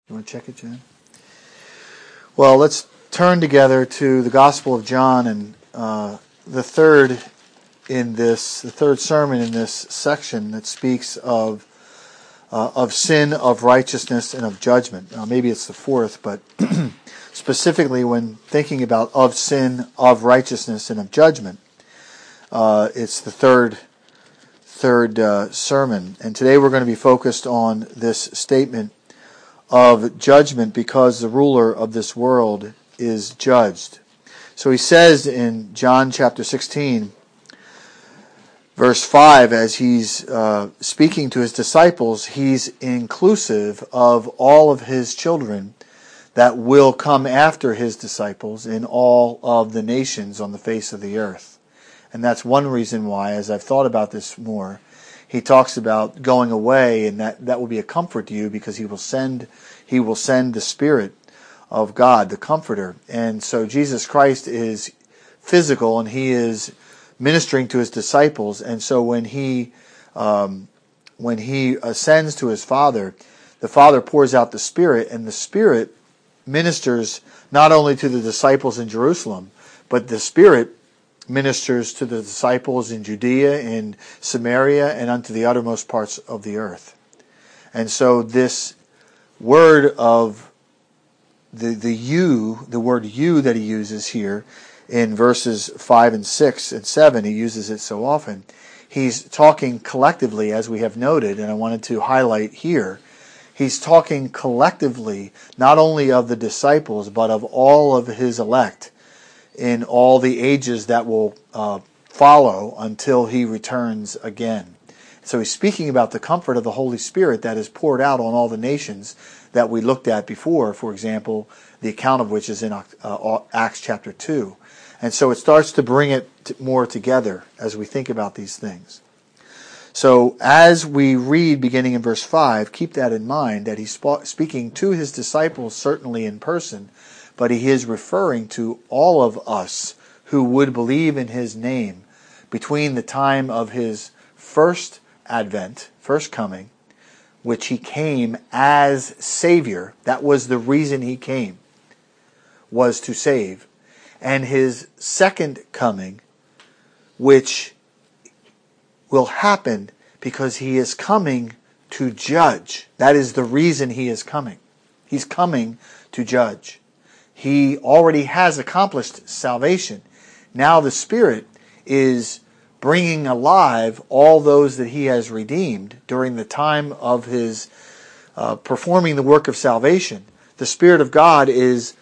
You want to check it, Jen? Well, let's turn together to the Gospel of John and the third sermon in this section that speaks of sin, of righteousness, and of judgment. Now, maybe it's the fourth, but specifically when thinking about of sin, of righteousness, and of judgment, it's the third sermon. And today we're going to be focused on this statement of judgment because the ruler of this world is judged. So he says in John chapter 16, verse 5, as he's speaking to his disciples, he's inclusive of all of his children that will come after his disciples in all of the nations on the face of the earth. And that's one reason why, as I've thought about this more, he talks about going away, and that will be a comfort to you because he will send the Spirit of God, the Comforter. And so Jesus Christ is physical, and he is ministering to his disciples. And so when he ascends to his Father, the Father pours out the Spirit, and the Spirit ministers not only to the disciples in Jerusalem, but the Spirit ministers to the disciples in Judea, in Samaria, and unto the uttermost parts of the earth. And so this word of the word you that he uses here in verses 5 and 6 and 7, he uses it so often. He's talking collectively, as we have noted, and I wanted to highlight here. He's talking collectively, not only of the disciples, but of all of his elect in all the ages that will follow until he returns again. So he's speaking about the comfort of the Holy Spirit that is poured out on all the nations that we looked at before, for example, the account of which is in Acts chapter 2. And so it starts to bring it more together as we think about these things. So as we read beginning in verse 5, keep that in mind, that he's speaking to his disciples certainly in person, but he is referring to all of us who would believe in his name between the time of his first advent, first coming, which he came as Savior. That was the reason he came, was to save. And his second coming, which will happen because he is coming to judge. That is the reason he is coming. He's coming to judge. He already has accomplished salvation. Now the Spirit is bringing alive all those that he has redeemed during the time of his performing the work of salvation. The Spirit of God is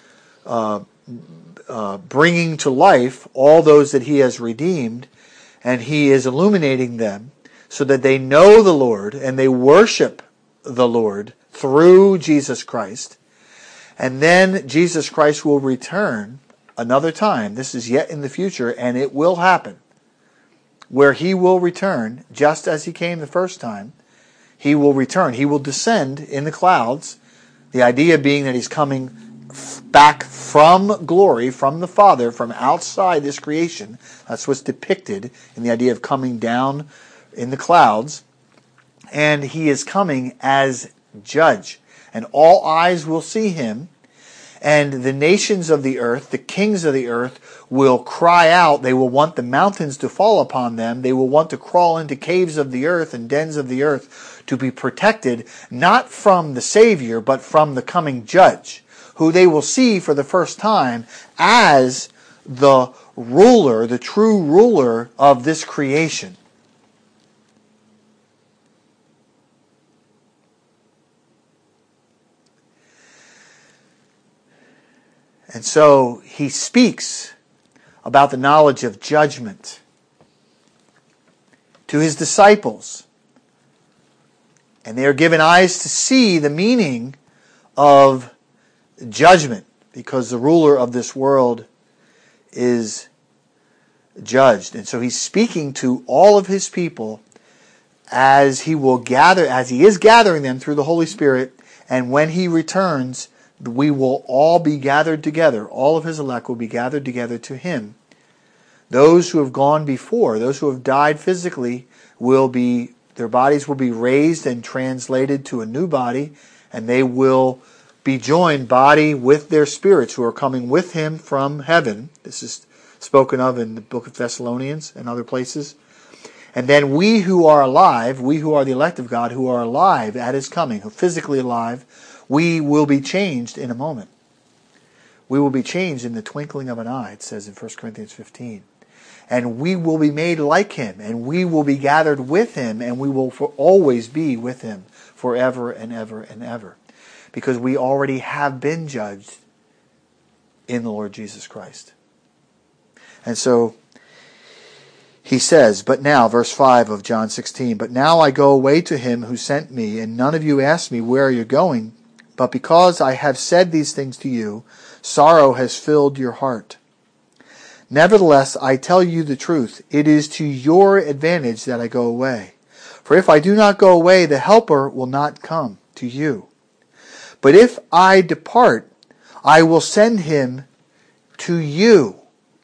bringing to life all those that he has redeemed, and he is illuminating them so that they know the Lord and they worship the Lord through Jesus Christ. And then Jesus Christ will return another time. This is yet in the future, and it will happen, where he will return just as he came the first time. He will return. He will descend in the clouds. The idea being that he's coming back from glory, from the Father, from outside this creation. That's what's depicted in the idea of coming down in the clouds. And he is coming as judge. And all eyes will see him, and the nations of the earth, the kings of the earth, will cry out. They will want the mountains to fall upon them. They will want to crawl into caves of the earth and dens of the earth to be protected, not from the Savior, but from the coming judge, who they will see for the first time as the ruler, the true ruler of this creation. And so he speaks about the knowledge of judgment to his disciples. And they are given eyes to see the meaning of judgment, because the ruler of this world is judged. And so he's speaking to all of his people as he is gathering them through the Holy Spirit, and when he returns, we will all be gathered together. All of his elect will be gathered together to him. Those who have gone before, those who have died physically, their bodies will be raised and translated to a new body, and they will be joined body with their spirits who are coming with him from heaven. This is spoken of in the book of Thessalonians and other places. And then we who are alive, we who are the elect of God, who are alive at his coming, who are physically alive, we will be changed in a moment. We will be changed in the twinkling of an eye, it says in 1 Corinthians 15. And we will be made like him, and we will be gathered with him, and we will always be with him forever and ever and ever. Because we already have been judged in the Lord Jesus Christ. And so he says, but now, verse 5 of John 16, but now I go away to him who sent me, and none of you ask me, where are you going? But because I have said these things to you, sorrow has filled your heart. Nevertheless, I tell you the truth. It is to your advantage that I go away. For if I do not go away, the Helper will not come to you. But if I depart, I will send him to you,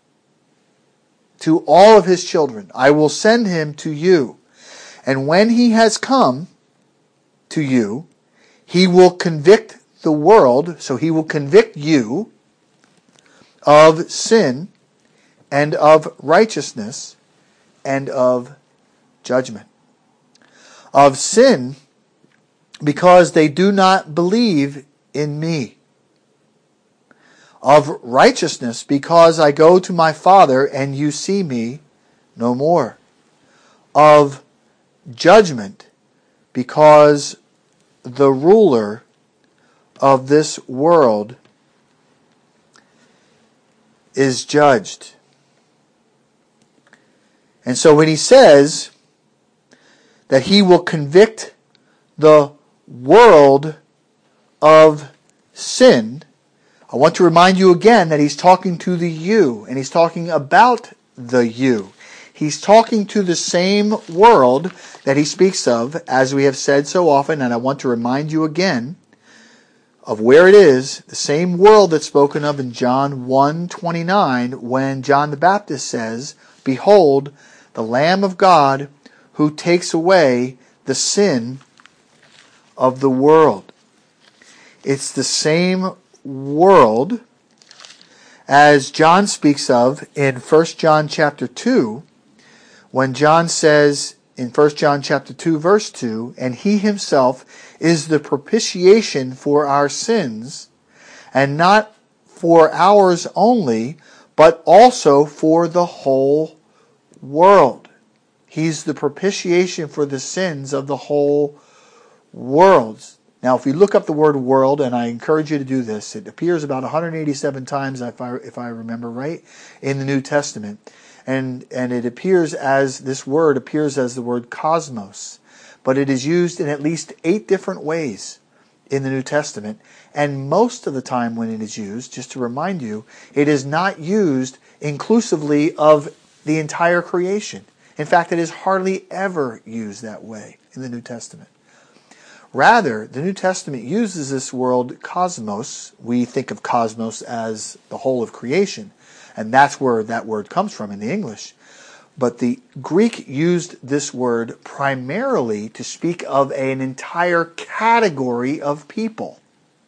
to all of his children. I will send him to you. And when he has come to you, he will convict the world, so he will convict you of sin and of righteousness and of judgment. Of sin, because they do not believe in me. Of righteousness, because I go to my Father and you see me no more. Of judgment, because the ruler of this world is judged. And so when he says that he will convict the world of sin, I want to remind you again that he's talking to the you, and he's talking about the you. He's talking to the same world that he speaks of, as we have said so often, and I want to remind you again of where it is, the same world that's spoken of in John 1:29, when John the Baptist says, behold, the Lamb of God who takes away the sin of the world. It's the same world as John speaks of in 1 John chapter 2, when John says in 1 John chapter 2 verse 2, and he himself is the propitiation for our sins, and not for ours only, but also for the whole world. He's the propitiation for the sins of the whole world. Now, if we look up the word world, and I encourage you to do this, it appears about 187 times, if I remember right, in the New Testament. And it appears as, this word appears as the word cosmos. But it is used in at least 8 different ways in the New Testament. And most of the time when it is used, just to remind you, it is not used inclusively of the entire creation. In fact, it is hardly ever used that way in the New Testament. Rather, the New Testament uses this word cosmos. We think of cosmos as the whole of creation, and that's where that word comes from in the English. But the Greek used this word primarily to speak of an entire category of people.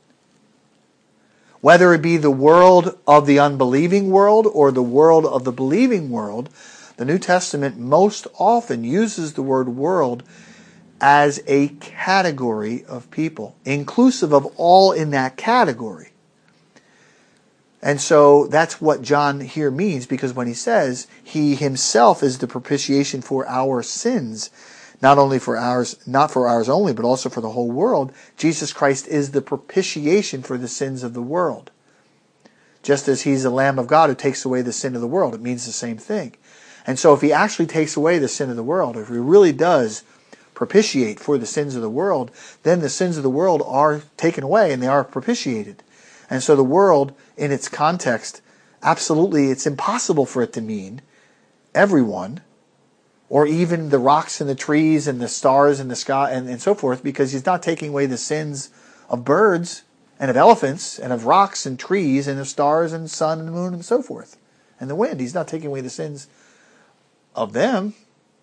Whether it be the world of the unbelieving world or the world of the believing world, the New Testament most often uses the word world as a category of people, inclusive of all in that category. And so that's what John here means, because when he says he himself is the propitiation for our sins, not only for ours, not for ours only, but also for the whole world, Jesus Christ is the propitiation for the sins of the world. Just as he's the Lamb of God who takes away the sin of the world, it means the same thing. And so if he actually takes away the sin of the world, if he really does propitiate for the sins of the world, then the sins of the world are taken away and they are propitiated. And so the world, in its context, absolutely, it's impossible for it to mean everyone, or even the rocks and the trees and the stars in the sky and so forth, because he's not taking away the sins of birds and of elephants and of rocks and trees and of stars and sun and the moon and so forth, and the wind. He's not taking away the sins of them.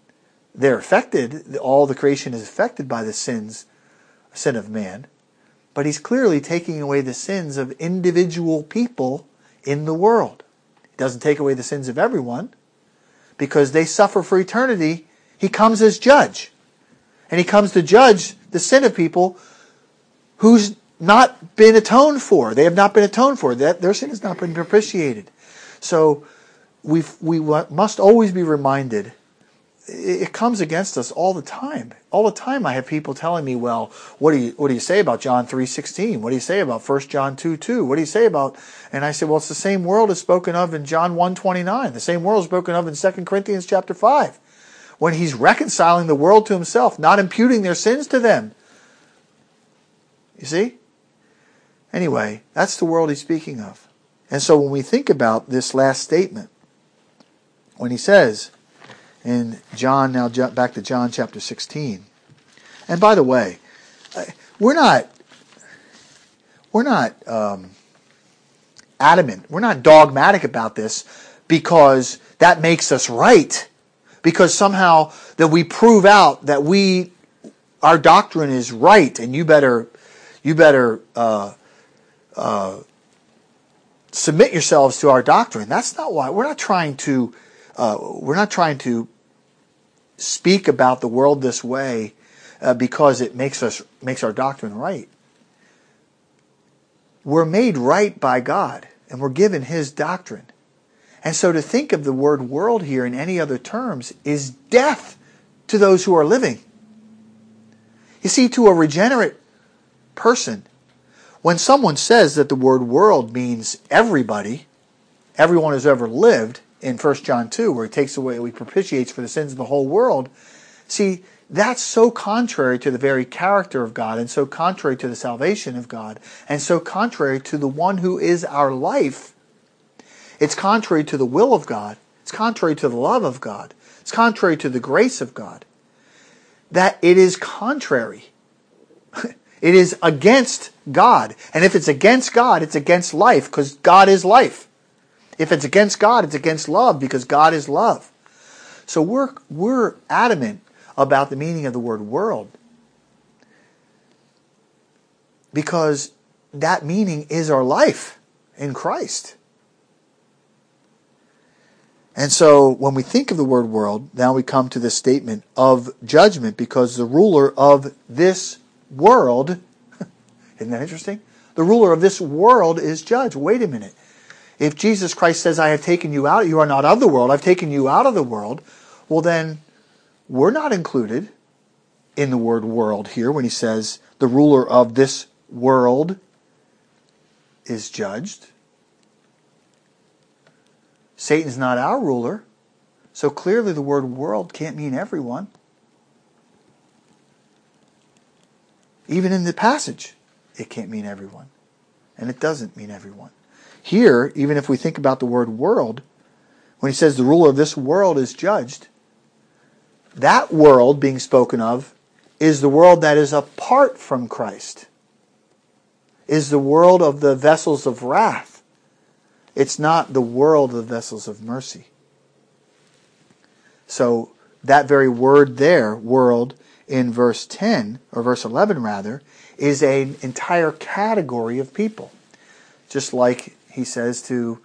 They're affected. All the creation is affected by the sin of man. but he's clearly taking away the sins of individual people in the world. He doesn't take away the sins of everyone, because they suffer for eternity. He comes as judge. And he comes to judge the sin of people who's not been atoned for. They have not been atoned for. Their sin has not been propitiated. So we must always be reminded, it comes against us all the time. All the time I have people telling me, well, what do you say about John 3:16? What do you say about 1 John 2:2? What do you say about... And I say, well, it's the same world as spoken of in John 1:29. The same world is spoken of in 2 Corinthians chapter 5. When he's reconciling the world to himself, not imputing their sins to them. You see? Anyway, that's the world he's speaking of. And so when we think about this last statement, when he says in John, now back to John chapter 16. And by the way, we're not adamant, we're not dogmatic about this because that makes us right. Because somehow that we prove out that our doctrine is right, and you better submit yourselves to our doctrine. That's not why. We're not trying to speak about the world this way because it makes our doctrine right. We're made right by God, and we're given His doctrine. And so to think of the word world here in any other terms is death to those who are living. You see, to a regenerate person, when someone says that the word world means everybody, everyone who's ever lived, in 1 John 2, where he propitiates for the sins of the whole world, see, that's so contrary to the very character of God, and so contrary to the salvation of God, and so contrary to the one who is our life. It's contrary to the will of God. It's contrary to the love of God. It's contrary to the grace of God. That it is contrary. It is against God. And if it's against God, it's against life, because God is life. If it's against God, it's against love, because God is love. So we're adamant about the meaning of the word world, because that meaning is our life in Christ. And so when we think of the word world, now we come to this statement of judgment, because the ruler of this world, isn't that interesting? The ruler of this world is judged. Wait a minute. If Jesus Christ says, I have taken you out, you are not of the world, I've taken you out of the world, well then, we're not included in the word world here when he says the ruler of this world is judged. Satan's not our ruler, so clearly the word world can't mean everyone. Even in the passage, it can't mean everyone. And it doesn't mean everyone. Here, even if we think about the word world, when he says the ruler of this world is judged, that world being spoken of is the world that is apart from Christ, is the world of the vessels of wrath. It's not the world of the vessels of mercy. So that very word there, world, in verse 10, or verse 11 rather, is an entire category of people. Just like he says to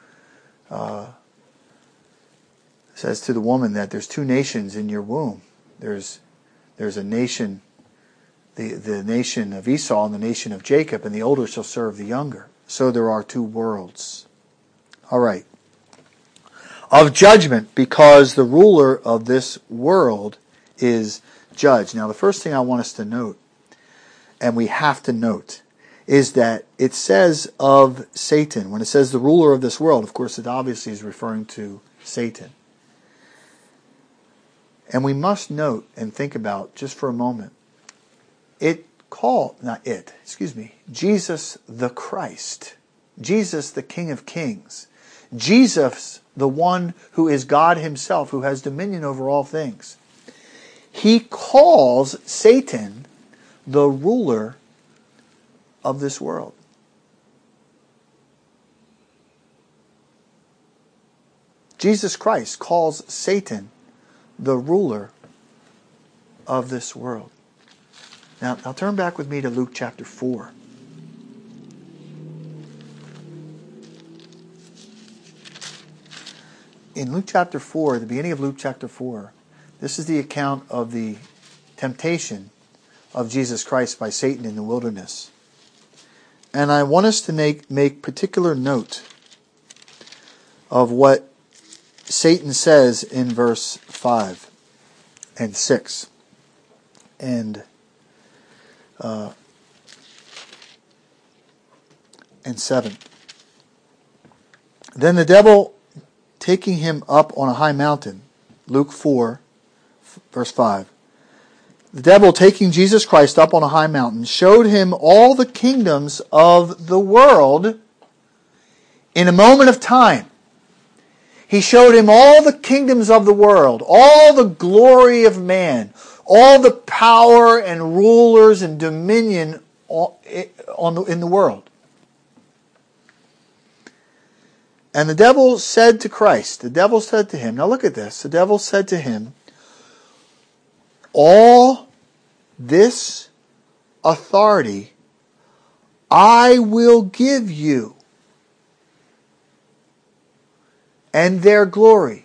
the woman that there's two nations in your womb. There's a nation, the nation of Esau and the nation of Jacob, and the older shall serve the younger. So there are two worlds. All right. Of judgment, because the ruler of this world is judged. Now the first thing I want us to note, and we have to note, is that it says of Satan. When it says the ruler of this world, of course it obviously is referring to Satan. And we must note and think about, just for a moment, Jesus the Christ, Jesus the King of Kings, Jesus the one who is God himself, who has dominion over all things. He calls Satan the ruler of this world. Jesus Christ calls Satan the ruler of this world. Now turn back with me to Luke chapter 4. in Luke chapter 4, the beginning of Luke chapter 4, this is the account of the temptation of Jesus Christ by Satan in the wilderness. And I want us to make particular note of what Satan says in verse 5 and 6 and 7. Then the devil, taking him up on a high mountain, Luke 4, verse 5. The devil, taking Jesus Christ up on a high mountain, showed him all the kingdoms of the world in a moment of time. He showed him all the kingdoms of the world, all the glory of man, all the power and rulers and dominion in the world. And the devil said to Christ, the devil said to him, now look at this, the devil said to him, all this authority I will give you, and their glory.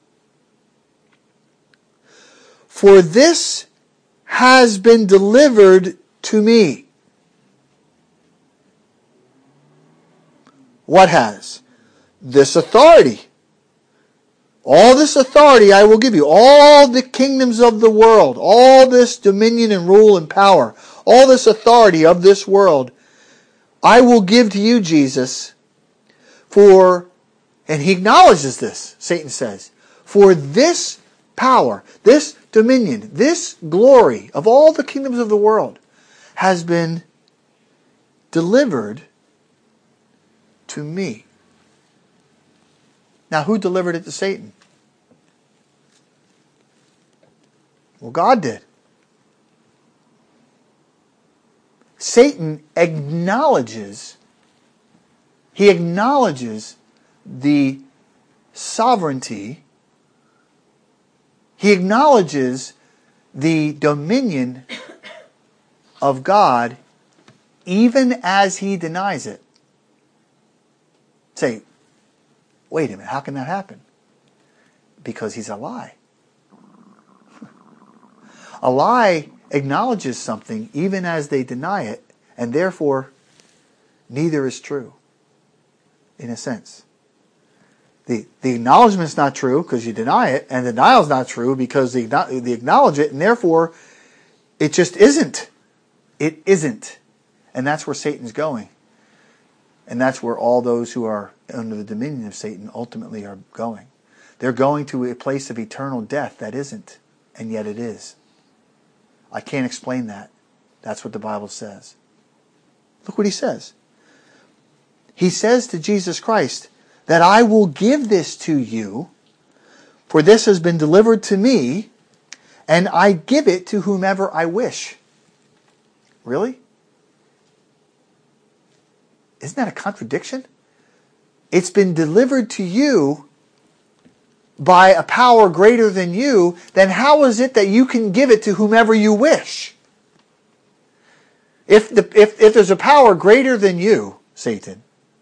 For this has been delivered to me. What has? This authority. All this authority I will give you. All the kingdoms of the world. All this dominion and rule and power. All this authority of this world. I will give to you, Jesus, for, and he acknowledges this, Satan says, for this power, this dominion, this glory of all the kingdoms of the world has been delivered to me. Now, who delivered it to Satan? Well, God did. Satan acknowledges the sovereignty. He acknowledges the dominion of God even as he denies it. Say, wait a minute, how can that happen? Because he's a lie. A lie acknowledges something even as they deny it, and therefore neither is true, in a sense. The acknowledgment's not true because you deny it, and the denial's not true because they acknowledge it, and therefore it just isn't. It isn't. And that's where Satan's going. And that's where all those who are under the dominion of Satan ultimately are going. They're going to a place of eternal death that isn't, and yet it is. I can't explain that. That's what the Bible says. Look what he says. He says to Jesus Christ that I will give this to you, for this has been delivered to me, and I give it to whomever I wish. Really? Isn't that a contradiction? It's been delivered to you by a power greater than you, then how is it that you can give it to whomever you wish? If there's a power greater than you, Satan,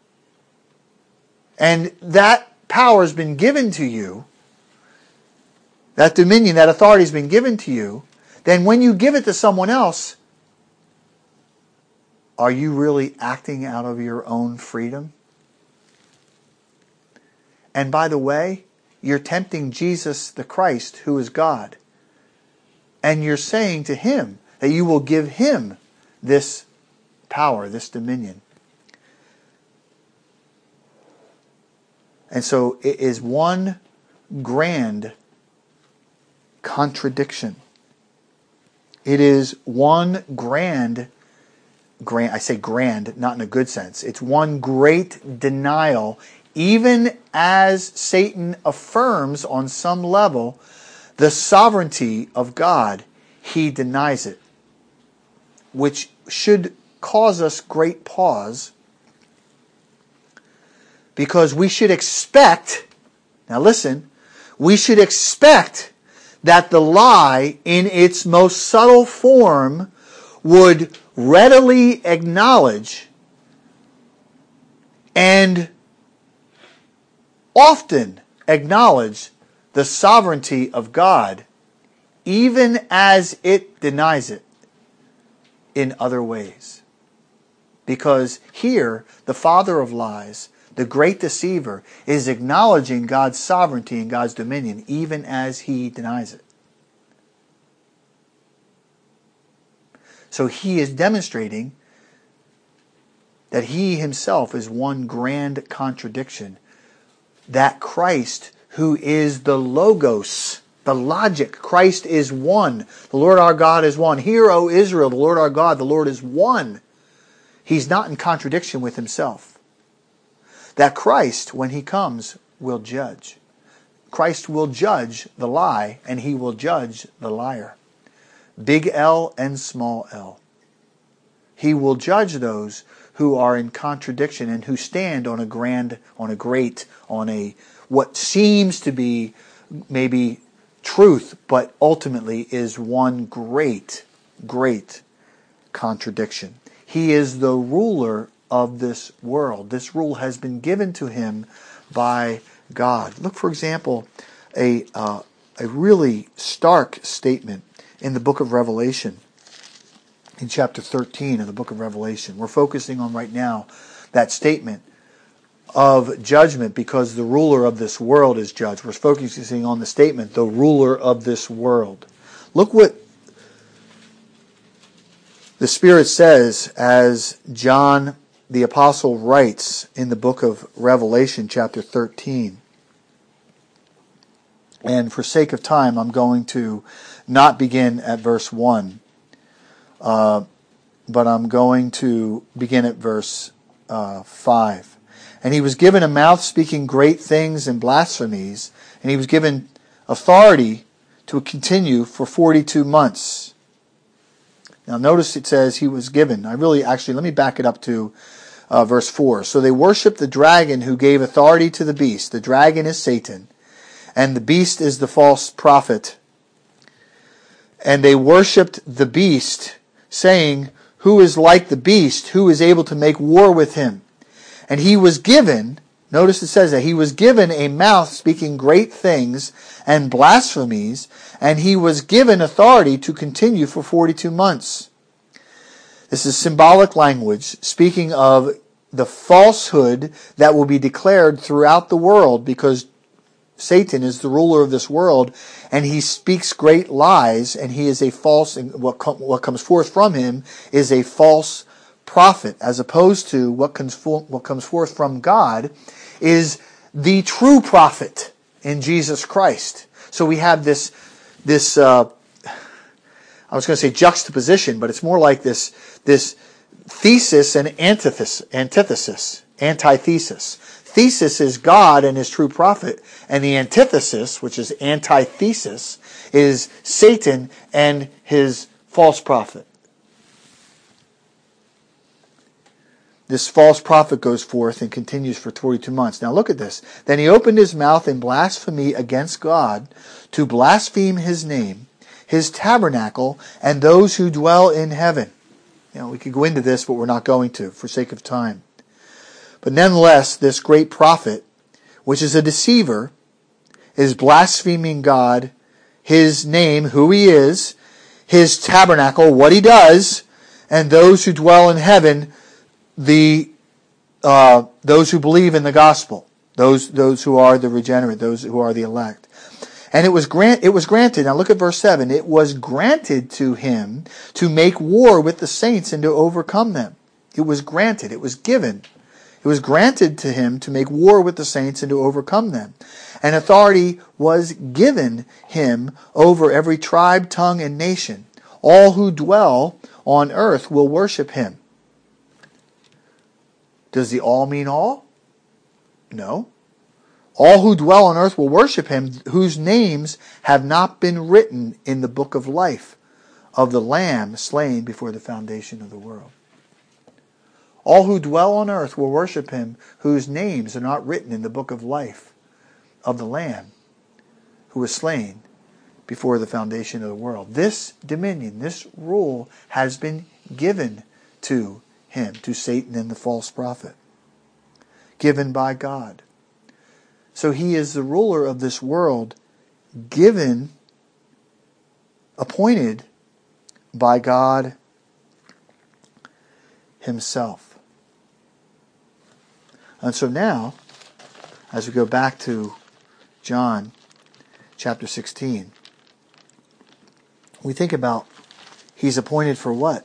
and that power has been given to you, that dominion, that authority has been given to you, then when you give it to someone else, are you really acting out of your own freedom? And by the way, you're tempting Jesus the Christ, who is God. And you're saying to him that you will give him this power, this dominion. And so it is one grand contradiction. It is one grand, I say grand, not in a good sense. It's one great denial, even as Satan affirms on some level the sovereignty of God, he denies it, which should cause us great pause, because we should expect, now listen, we should expect that the lie in its most subtle form would readily acknowledge and often acknowledge the sovereignty of God, even as it denies it in other ways. Because here, the father of lies, the great deceiver, is acknowledging God's sovereignty and God's dominion, even as he denies it. So he is demonstrating that he himself is one grand contradiction. That Christ, who is the Logos, the logic, Christ is one. The Lord our God is one. Hear, O Israel, the Lord our God, the Lord is one. He's not in contradiction with himself. That Christ, when he comes, will judge. Christ will judge the lie, and he will judge the liar. Big L and small l. He will judge those who are in contradiction and who stand on what seems to be maybe truth, but ultimately is one great, great contradiction. He is the ruler of this world. This rule has been given to him by God. Look, for example, a really stark statement in the book of Revelation, in chapter 13 of the book of Revelation. We're focusing on right now that statement of judgment because the ruler of this world is judged. We're focusing on the statement, the ruler of this world. Look what the Spirit says as John the Apostle writes in the book of Revelation, chapter 13. And for sake of time, I'm going to not begin at verse 1, but I'm going to begin at verse 5. And he was given a mouth speaking great things and blasphemies, and he was given authority to continue for 42 months. Now notice it says he was given. Let me back it up to verse 4. So they worshiped the dragon who gave authority to the beast. The dragon is Satan, and the beast is the false prophet. And they worshipped the beast, saying, who is like the beast? Who is able to make war with him? And he was given, notice it says that, he was given a mouth speaking great things and blasphemies, and he was given authority to continue for 42 months. This is symbolic language speaking of the falsehood that will be declared throughout the world because Satan is the ruler of this world, and he speaks great lies, and he is a false, what comes forth from him is a false prophet, as opposed to what comes forth from God is the true prophet in Jesus Christ. So we have this I was going to say juxtaposition, but it's more like this thesis and antithesis. Thesis is God and his true prophet, and the antithesis, which is antithesis, is Satan and his false prophet. This false prophet goes forth and continues for 42 months. Now look at this. Then he opened his mouth in blasphemy against God to blaspheme his name, his tabernacle, and those who dwell in heaven. We could go into this, but we're not going to for sake of time. But nonetheless, this great prophet, which is a deceiver, is blaspheming God, his name, who he is, his tabernacle, what he does, and those who dwell in heaven, those who believe in the gospel, those who are the regenerate, those who are the elect. And it was granted, now look at verse 7, it was granted to him to make war with the saints and to overcome them. It was granted, it was given. It was granted to him to make war with the saints and to overcome them. And authority was given him over every tribe, tongue, and nation. All who dwell on earth will worship him. Does the all mean all? No. All who dwell on earth will worship him, whose names have not been written in the book of life of the Lamb slain before the foundation of the world. All who dwell on earth will worship him, whose names are not written in the book of life of the Lamb who was slain before the foundation of the world. This dominion, this rule has been given to him, to Satan and the false prophet, given by God. So he is the ruler of this world, appointed by God himself. And so now, as we go back to John chapter 16, we think about he's appointed for what?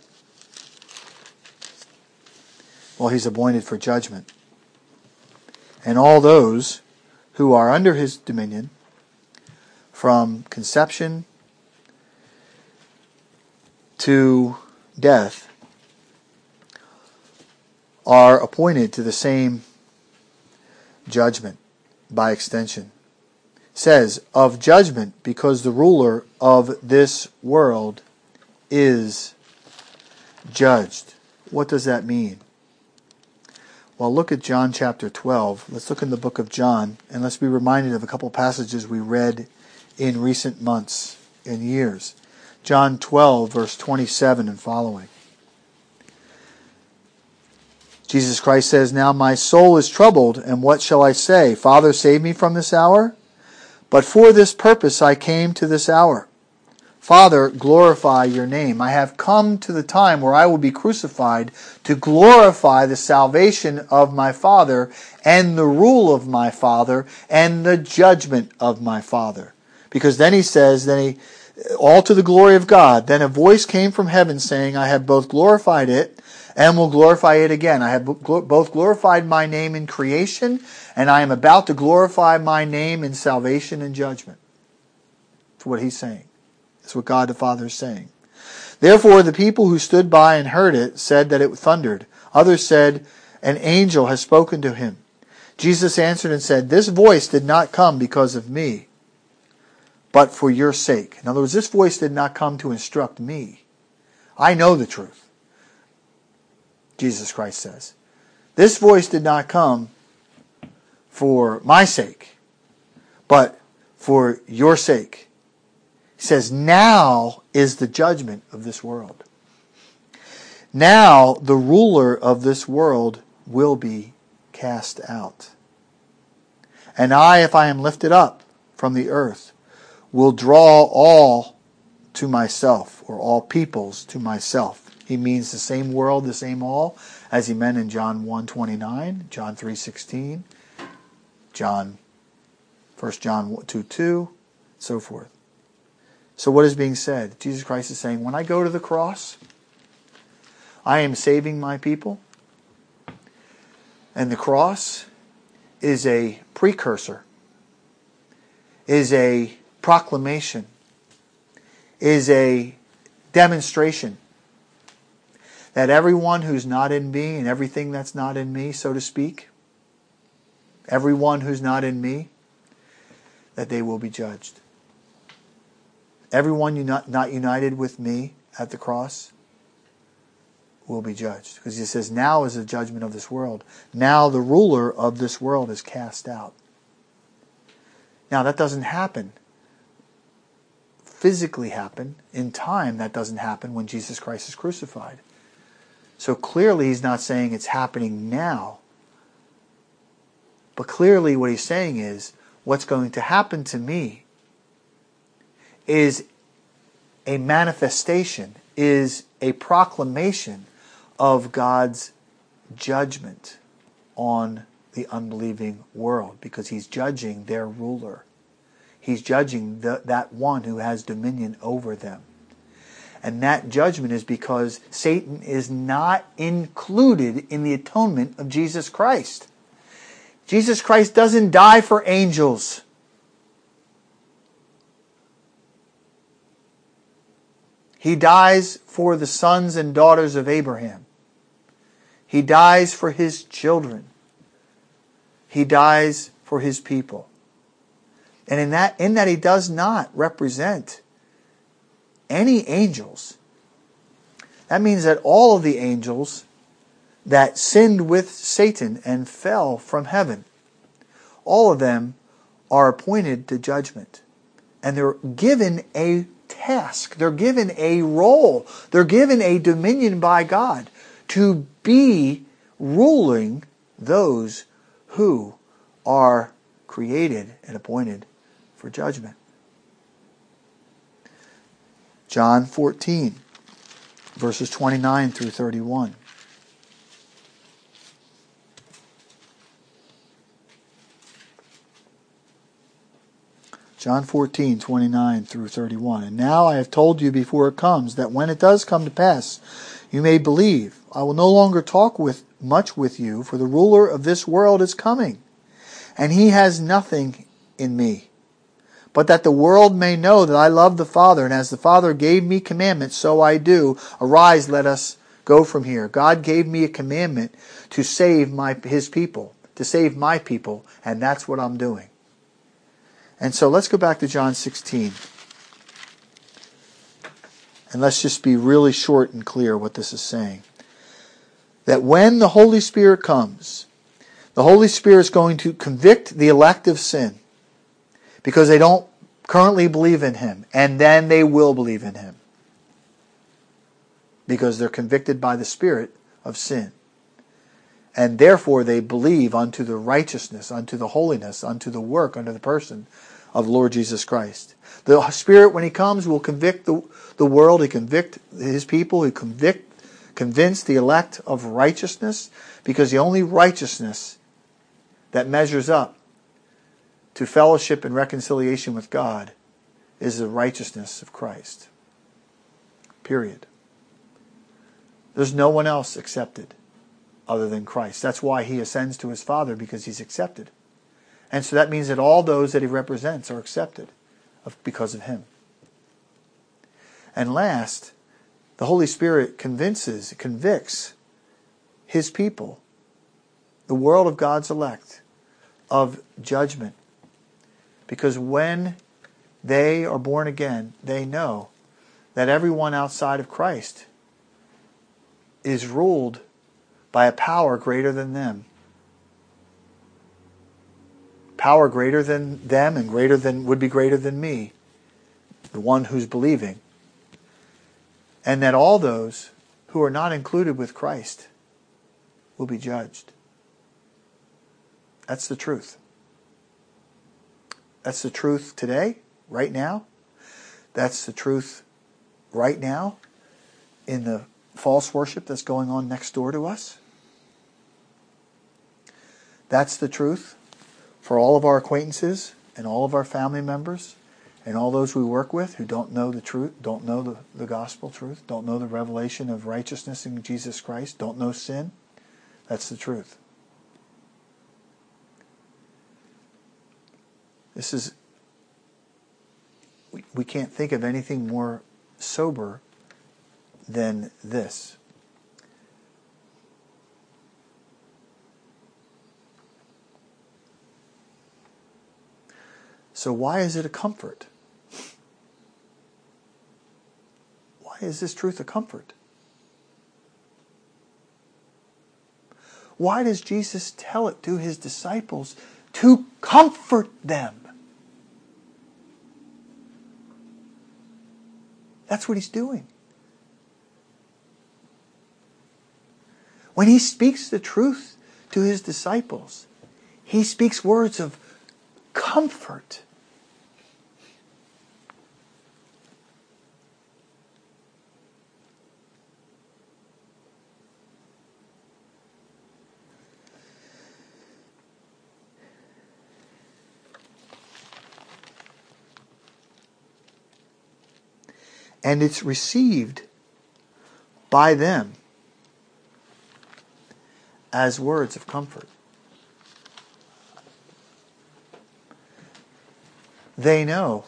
Well, he's appointed for judgment. And all those who are under his dominion from conception to death are appointed to the same judgment by extension. It says, of judgment, because the ruler of this world is judged. What does that mean? Well, look at John chapter 12. Let's look in the book of John, and let's be reminded of a couple passages we read in recent months and years. John 12, verse 27 and following. Jesus Christ says, now my soul is troubled, and what shall I say? Father, save me from this hour? But for this purpose I came to this hour. Father, glorify your name. I have come to the time where I will be crucified to glorify the salvation of my Father and the rule of my Father and the judgment of my Father. Because then he says, all to the glory of God. Then a voice came from heaven saying, I have both glorified it and will glorify it again. I have both glorified my name in creation, and I am about to glorify my name in salvation and judgment. That's what he's saying. That's what God the Father is saying. Therefore, the people who stood by and heard it said that it thundered. Others said, an angel has spoken to him. Jesus answered and said, this voice did not come because of me, but for your sake. In other words, this voice did not come to instruct me. I know the truth. Jesus Christ says. This voice did not come for my sake, but for your sake. He says, now is the judgment of this world. Now the ruler of this world will be cast out. And I, if I am lifted up from the earth, will draw all to myself, or all peoples to myself. He means the same world, the same all, as he meant in John 1:29, John 3:16, 1 John 2:2, so forth. So what is being said? Jesus Christ is saying, when I go to the cross, I am saving my people. And the cross is a precursor, is a proclamation, is a demonstration that everyone who's not in me and everything that's not in me, so to speak, everyone who's not in me, that they will be judged. Everyone not united with me at the cross will be judged. Because he says, now is the judgment of this world. Now the ruler of this world is cast out. Now that doesn't happen. Physically happen. In time, that doesn't happen when Jesus Christ is crucified. So clearly he's not saying it's happening now. But clearly what he's saying is, what's going to happen to me is a manifestation, is a proclamation of God's judgment on the unbelieving world, because he's judging their ruler. He's judging that one who has dominion over them. And that judgment is because Satan is not included in the atonement of Jesus Christ. Jesus Christ doesn't die for angels. He dies for the sons and daughters of Abraham. He dies for his children. He dies for his people. And in that he does not represent any angels. That means that all of the angels that sinned with Satan and fell from heaven, all of them are appointed to judgment. And they're given a task. They're given a role. They're given a dominion by God to be ruling those who are created and appointed for judgment. John 14, verses 29 through 31. John 14, 29 through 31. And now I have told you before it comes, that when it does come to pass, you may believe. I will no longer talk much with you, for the ruler of this world is coming, and he has nothing in me. But that the world may know that I love the Father, and as the Father gave me commandments, so I do. Arise, let us go from here. God gave me a commandment to save His people, to save my people, and that's what I'm doing. And so let's go back to John 16. And let's just be really short and clear what this is saying. That when the Holy Spirit comes, the Holy Spirit is going to convict the elect of sin because they don't currently believe in Him, and then they will believe in Him because they're convicted by the Spirit of sin. And therefore they believe unto the righteousness, unto the holiness, unto the work, unto the person of Lord Jesus Christ. The Spirit, when He comes, will convict the world. He convict His people. He convince the elect of righteousness, because the only righteousness that measures up to fellowship and reconciliation with God is the righteousness of Christ. Period. There's no one else accepted other than Christ. That's why He ascends to His Father, because He's accepted. And so that means that all those that He represents are accepted because of Him. And last, the Holy Spirit convicts His people, the world of God's elect, of judgment. Because when they are born again, they know that everyone outside of Christ is ruled by a power greater than them. Power greater than them and would be greater than me, the one who's believing. And that all those who are not included with Christ will be judged. That's the truth. That's the truth today, right now. That's the truth right now in the false worship that's going on next door to us. That's the truth for all of our acquaintances and all of our family members and all those we work with who don't know the truth, don't know the gospel truth, don't know the revelation of righteousness in Jesus Christ, don't know sin. That's the truth. We can't think of anything more sober than this. So why is it a comfort? Why is this truth a comfort? Why does Jesus tell it to His disciples to comfort them? That's what He's doing. When He speaks the truth to His disciples, He speaks words of comfort. And it's received by them as words of comfort. They know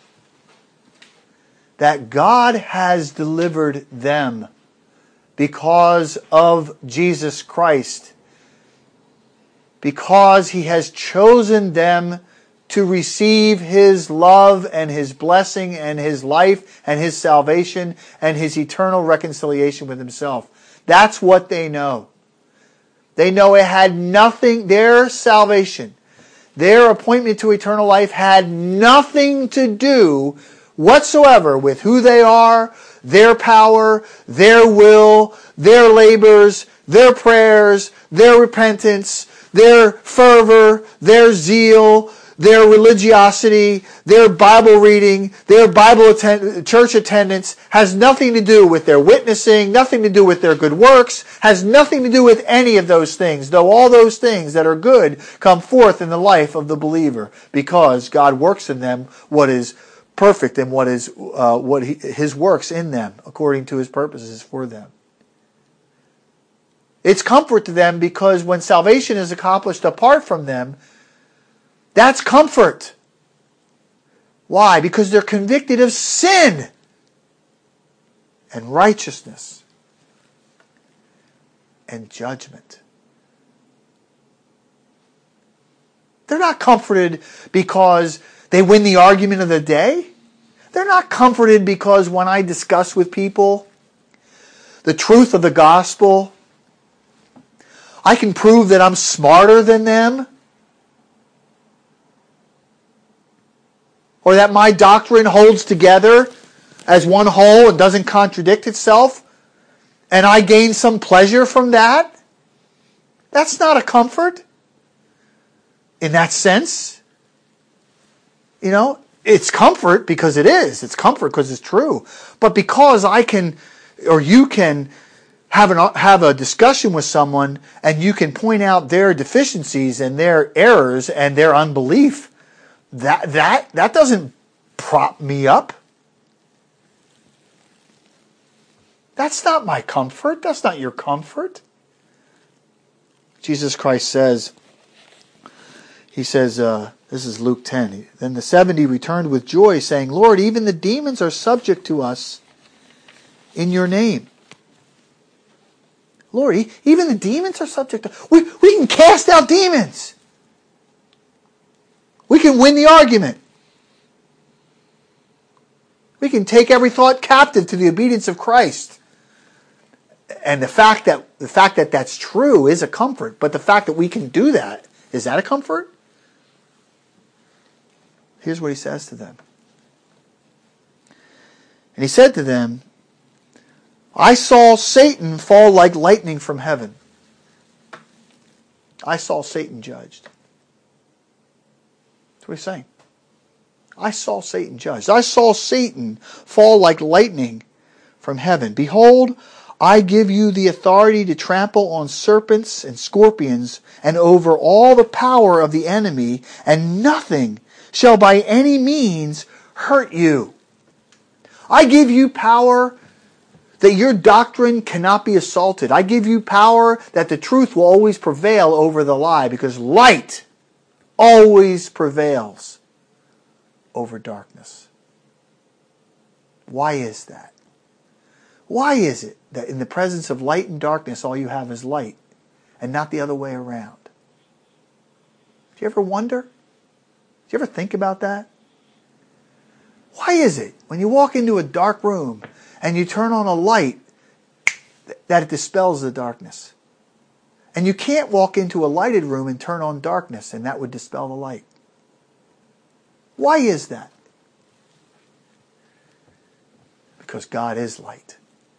that God has delivered them because of Jesus Christ, because He has chosen them to receive His love and His blessing and His life and His salvation and His eternal reconciliation with Himself. That's what they know. They know it had nothing, their salvation, their appointment to eternal life had nothing to do whatsoever with who they are, their power, their will, their labors, their prayers, their repentance, their fervor, their zeal, their religiosity, their Bible reading, their church attendance has nothing to do with their witnessing, nothing to do with their good works, has nothing to do with any of those things, though all those things that are good come forth in the life of the believer, because God works in them what is perfect and what is His works in them according to His purposes for them. It's comfort to them because when salvation is accomplished apart from them, that's comfort. Why? Because they're convicted of sin and righteousness and judgment. They're not comforted because they win the argument of the day. They're not comforted because when I discuss with people the truth of the gospel, I can prove that I'm smarter than them, or that my doctrine holds together as one whole and doesn't contradict itself, and I gain some pleasure from that. That's not a comfort in that sense. It's comfort because it is. It's comfort because it's true. But because I can, or you can, have a discussion with someone and you can point out their deficiencies and their errors and their unbelief, that doesn't prop me up. That's not my comfort. That's not your comfort. Jesus Christ says, this is Luke 10, then the 70 returned with joy, saying, Lord, even the demons are subject to us in your name. Lord, even the demons are subject to... We can cast out demons. We can win the argument. We can take every thought captive to the obedience of Christ. And the fact that that's true is a comfort. But the fact that we can do that, is that a comfort? Here's what he says to them. And he said to them, I saw Satan fall like lightning from heaven. I saw Satan judged. That's what he's saying. I saw Satan judged. I saw Satan fall like lightning from heaven. Behold, I give you the authority to trample on serpents and scorpions and over all the power of the enemy, and nothing shall by any means hurt you. I give you power that your doctrine cannot be assaulted. I give you power that the truth will always prevail over the lie, because light always prevails over darkness. Why is that? Why is it that in the presence of light and darkness all you have is light and not the other way around? Do you ever wonder? Do you ever think about that? Why is it when you walk into a dark room and you turn on a light that it dispels the darkness? And you can't walk into a lighted room and turn on darkness and that would dispel the light. Why is that? Because God is light.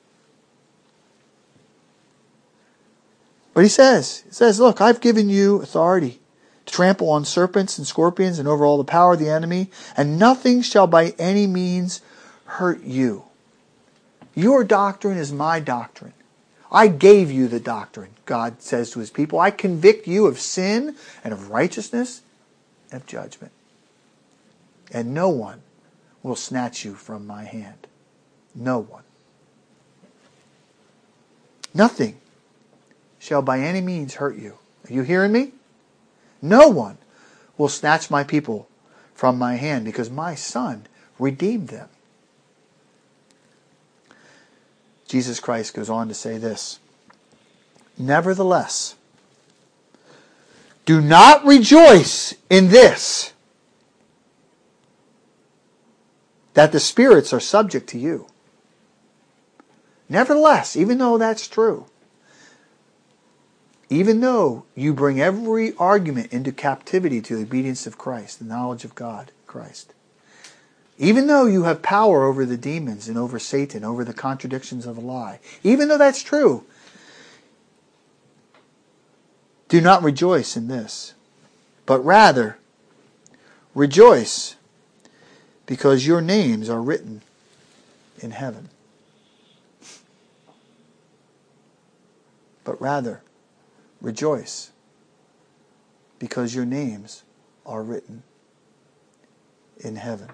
But he says, look, I've given you authority to trample on serpents and scorpions and over all the power of the enemy, and nothing shall by any means hurt you. Your doctrine is my doctrine. I gave you the doctrine, God says to his people. I convict you of sin and of righteousness and of judgment. And no one will snatch you from my hand. No one. Nothing shall by any means hurt you. Are you hearing me? No one will snatch my people from my hand, because my Son redeemed them. Jesus Christ goes on to say this. Nevertheless, do not rejoice in this, that the spirits are subject to you. Nevertheless, even though that's true, even though you bring every argument into captivity to the obedience of Christ, the knowledge of God, Christ, even though you have power over the demons and over Satan, over the contradictions of a lie, even though that's true, Do not rejoice in this, but rather rejoice because your names are written in heaven. But rather rejoice because your names are written in heaven.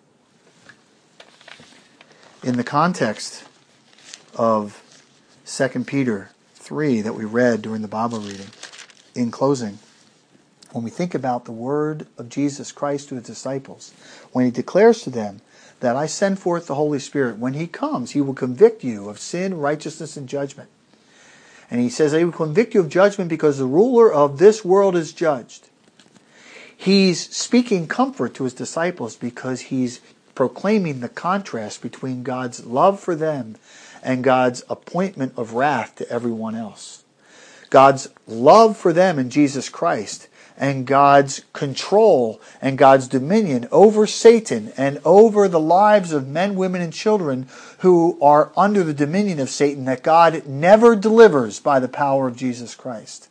In the context of 2 Peter 3 that we read during the Bible reading, in closing, when we think about the word of Jesus Christ to his disciples, when he declares to them that I send forth the Holy Spirit, when he comes, he will convict you of sin, righteousness, and judgment. And he says, I will convict you of judgment because the ruler of this world is judged. He's speaking comfort to his disciples because he's proclaiming the contrast between God's love for them and God's appointment of wrath to everyone else. God's love for them in Jesus Christ and God's control and God's dominion over Satan and over the lives of men, women, and children who are under the dominion of Satan that God never delivers by the power of Jesus Christ.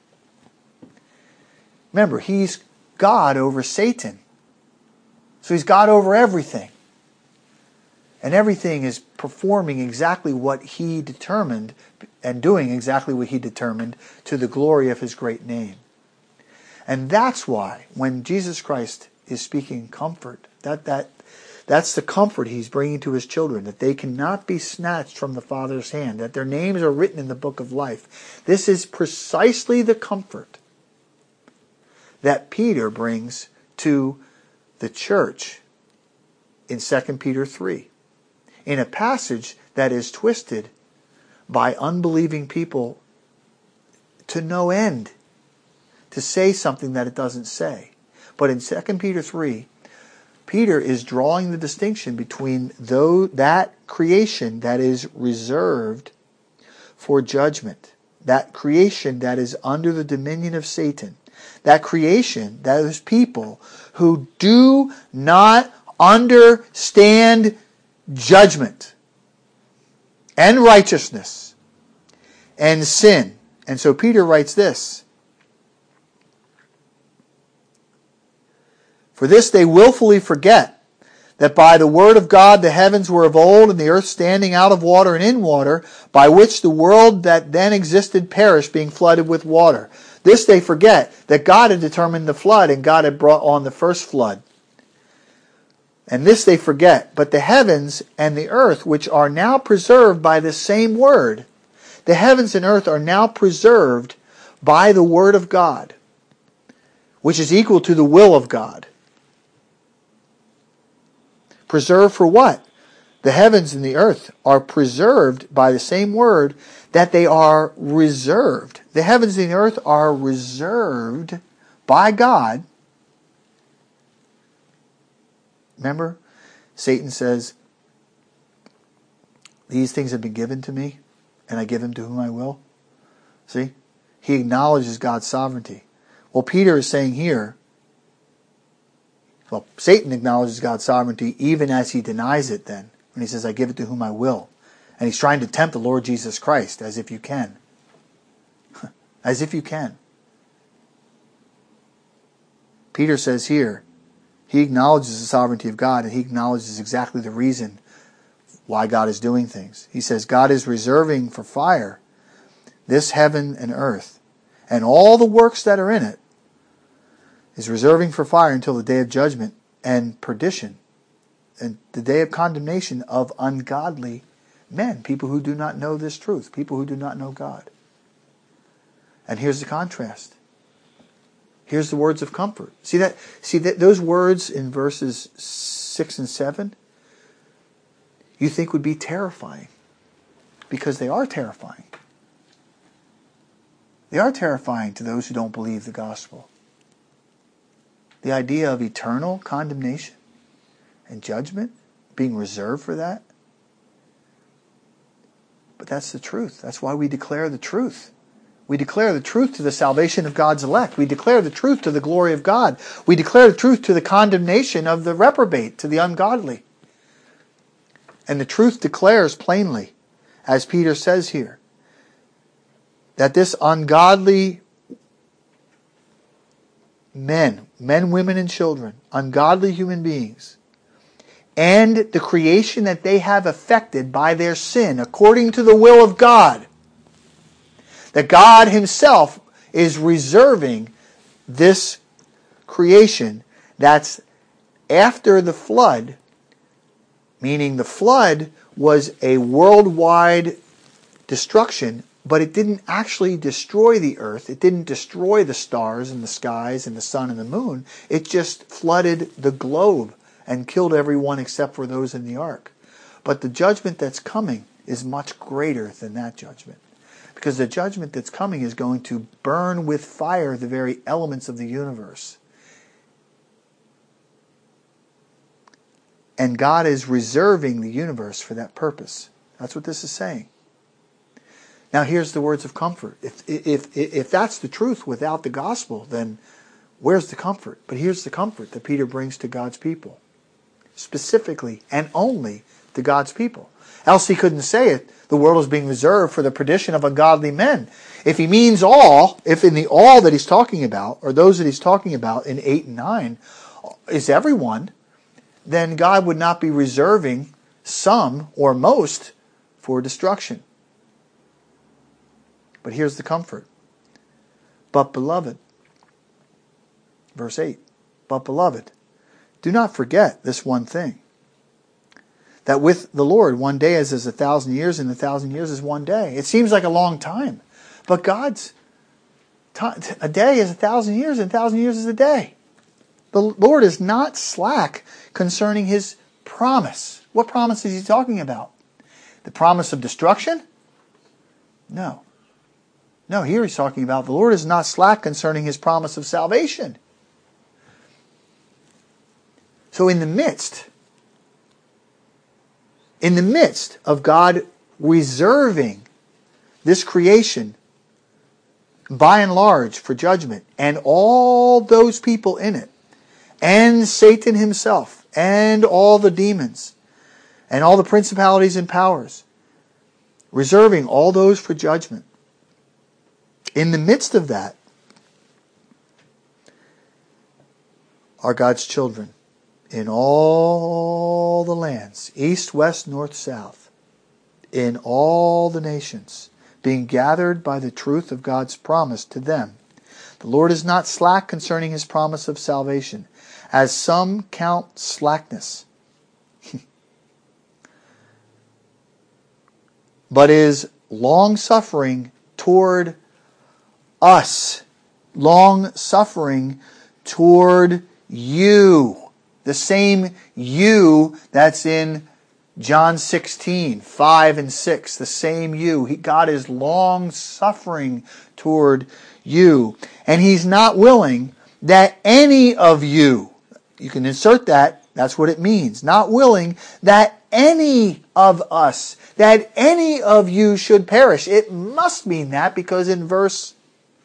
Remember, he's God over Satan. So he's God over everything. And everything is performing exactly what he determined and doing exactly what he determined to the glory of his great name. And that's why when Jesus Christ is speaking comfort, that's the comfort he's bringing to his children, that they cannot be snatched from the Father's hand, that their names are written in the book of life. This is precisely the comfort that Peter brings to the church in 2 Peter 3. In a passage that is twisted by unbelieving people to no end, to say something that it doesn't say. But in 2 Peter 3, Peter is drawing the distinction between that creation that is reserved for judgment, that creation that is under the dominion of Satan, that creation, those people who do not understand judgment and righteousness and sin. And so Peter writes this, for this they willfully forget that by the word of God the heavens were of old and the earth standing out of water and in water, by which the world that then existed perished, being flooded with water. This they forget, that God had determined the flood and God had brought on the first flood. And this they forget, but the heavens and the earth, which are now preserved by the same word, the heavens and earth are now preserved by the word of God, which is equal to the will of God. Preserved for what? The heavens and the earth are preserved by the same word that they are reserved. The heavens and the earth are reserved by God. Remember, Satan says, these things have been given to me, and I give them to whom I will. See? He acknowledges God's sovereignty. Well, Peter is saying here, well, Satan acknowledges God's sovereignty even as he denies it then, when he says, I give it to whom I will. And he's trying to tempt the Lord Jesus Christ, as if you can. As if you can. Peter says here, he acknowledges the sovereignty of God, and he acknowledges exactly the reason why God is doing things. He says, God is reserving for fire this heaven and earth, and all the works that are in it, is reserving for fire until the day of judgment and perdition, and the day of condemnation of ungodly men, people who do not know this truth, people who do not know God. And here's the contrast. Here's the words of comfort. See that those words in verses 6 and 7, you think would be terrifying, because they are terrifying. They are terrifying to those who don't believe the gospel. The idea of eternal condemnation and judgment being reserved for that. But that's the truth. That's why we declare the truth. We declare the truth to the salvation of God's elect. We declare the truth to the glory of God. We declare the truth to the condemnation of the reprobate, to the ungodly. And the truth declares plainly, as Peter says here, that this ungodly men, women, and children, ungodly human beings, and the creation that they have affected by their sin, according to the will of God, that God himself is reserving this creation that's after the flood, meaning the flood was a worldwide destruction, but it didn't actually destroy the earth. It didn't destroy the stars and the skies and the sun and the moon. It just flooded the globe and killed everyone except for those in the ark. But the judgment that's coming is much greater than that judgment. Because the judgment that's coming is going to burn with fire the very elements of the universe. And God is reserving the universe for that purpose. That's what this is saying. Now here's the words of comfort. If that's the truth without the gospel, then where's the comfort? But here's the comfort that Peter brings to God's people. Specifically and only to God's people. Else he couldn't say it. The world is being reserved for the perdition of ungodly men. If he means all, if in the all that he's talking about, or those that he's talking about in 8 and 9, is everyone, then God would not be reserving some or most for destruction. But here's the comfort. But beloved, verse 8, but beloved, do not forget this one thing, that with the Lord 1 day is as 1,000 years, and 1,000 years is 1 day. It seems like a long time, but God's a day is 1,000 years, and 1,000 years is a day. The Lord is not slack concerning his promise. What promise is he talking about? The promise of destruction? No. No, here he's talking about the Lord is not slack concerning his promise of salvation. So in the midst of God reserving this creation by and large for judgment, and all those people in it, and Satan himself, and all the demons, and all the principalities and powers, reserving all those for judgment. In the midst of that are God's children in all the lands, east, west, north, south, in all the nations, being gathered by the truth of God's promise to them. The Lord is not slack concerning his promise of salvation, as some count slackness, but is long-suffering toward us, long-suffering toward you. The same you that's in John 16, 5 and 6. The same you. God is long-suffering toward you. And he's not willing that any of you, you can insert that, that's what it means. Not willing that any of us, that any of you should perish. It must mean that because in verse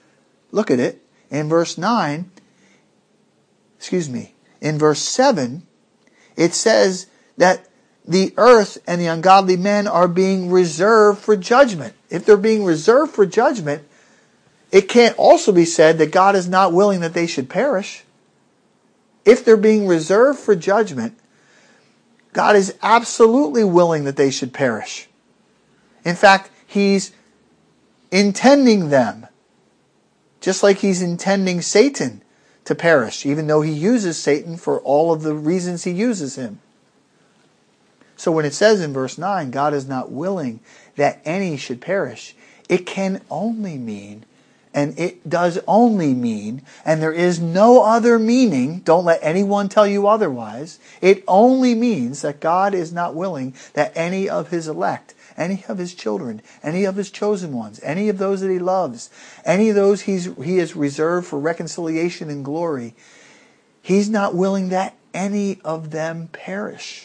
7, it says that the earth and the ungodly men are being reserved for judgment. If they're being reserved for judgment, it can't also be said that God is not willing that they should perish. If they're being reserved for judgment, God is absolutely willing that they should perish. In fact, he's intending them, just like he's intending Satan to perish, even though he uses Satan for all of the reasons he uses him. So when it says in verse 9, God is not willing that any should perish, it can only mean, and it does only mean, and there is no other meaning, don't let anyone tell you otherwise, it only means that God is not willing that any of his elect, any of his children, any of his chosen ones, any of those that he loves, any of those he has reserved for reconciliation and glory, he's not willing that any of them perish.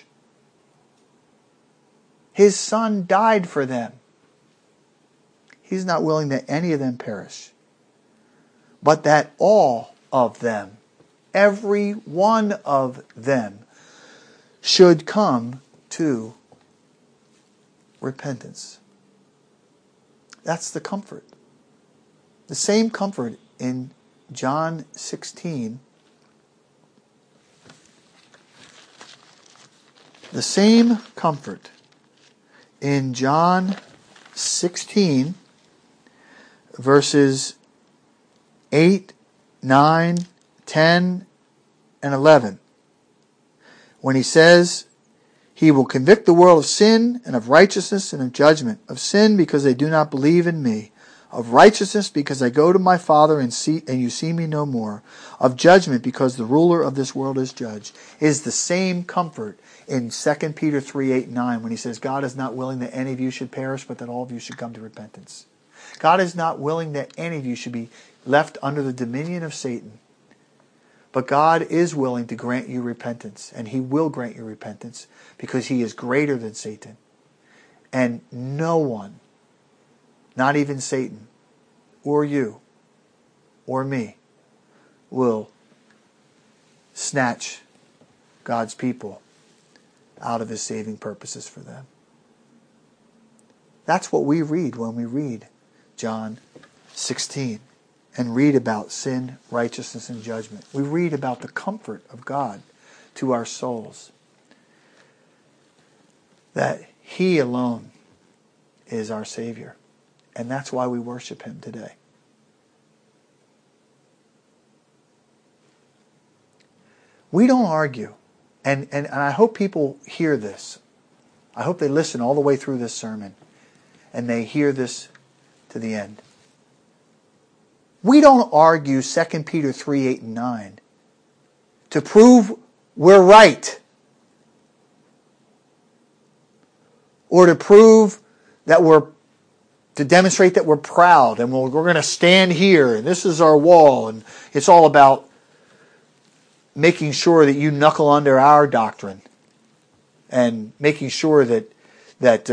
His son died for them. He's not willing that any of them perish, but that all of them, every one of them, should come to repentance. That's the comfort. The same comfort in John 16, the same comfort in John 16, verses 8, 9, 10, and 11, when he says, He will convict the world of sin and of righteousness and of judgment. Of sin because they do not believe in me. Of righteousness because I go to my Father and you see me no more. Of judgment because the ruler of this world is judged. Is the same comfort in 2 Peter 3, 8, 9 when he says, God is not willing that any of you should perish, but that all of you should come to repentance. God is not willing that any of you should be left under the dominion of Satan. But God is willing to grant you repentance, and He will grant you repentance because He is greater than Satan. And no one, not even Satan, or you, or me, will snatch God's people out of His saving purposes for them. That's what we read when we read John 16. And read about sin, righteousness, and judgment. We read about the comfort of God to our souls. That He alone is our Savior. And that's why we worship Him today. We don't argue. And I hope people hear this. I hope they listen all the way through this sermon. And they hear this to the end. We don't argue 2 Peter 3, 8, and 9 to prove we're right. Or to prove that to demonstrate that we're proud and we're going to stand here and this is our wall and it's all about making sure that you knuckle under our doctrine and making sure that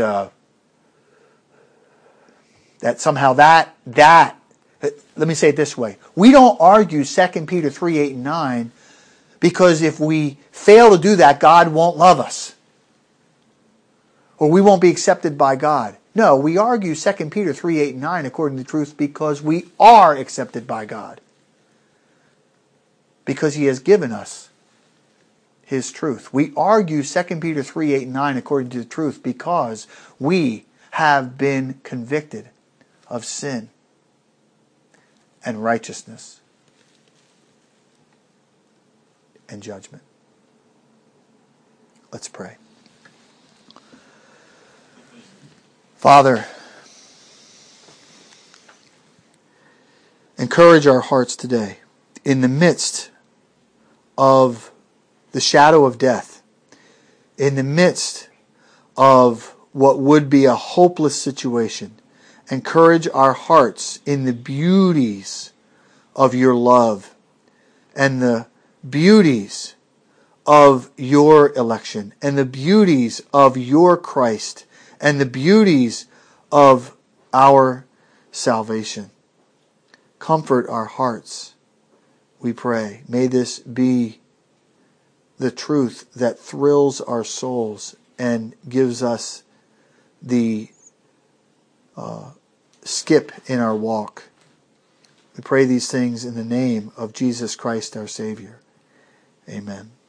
somehow that let me say it this way. We don't argue 2 Peter 3, 8, and 9 because if we fail to do that, God won't love us. Or we won't be accepted by God. No, we argue 2 Peter 3, 8, and 9 according to the truth because we are accepted by God. Because He has given us His truth. We argue 2 Peter 3, 8, and 9 according to the truth because we have been convicted of sin and righteousness and judgment. Let's pray. Father, encourage our hearts today in the midst of the shadow of death, in the midst of what would be a hopeless situation. Encourage our hearts in the beauties of your love and the beauties of your election and the beauties of your Christ and the beauties of our salvation. Comfort our hearts, we pray. May this be the truth that thrills our souls and gives us the skip in our walk. We pray these things in the name of Jesus Christ our Savior. Amen.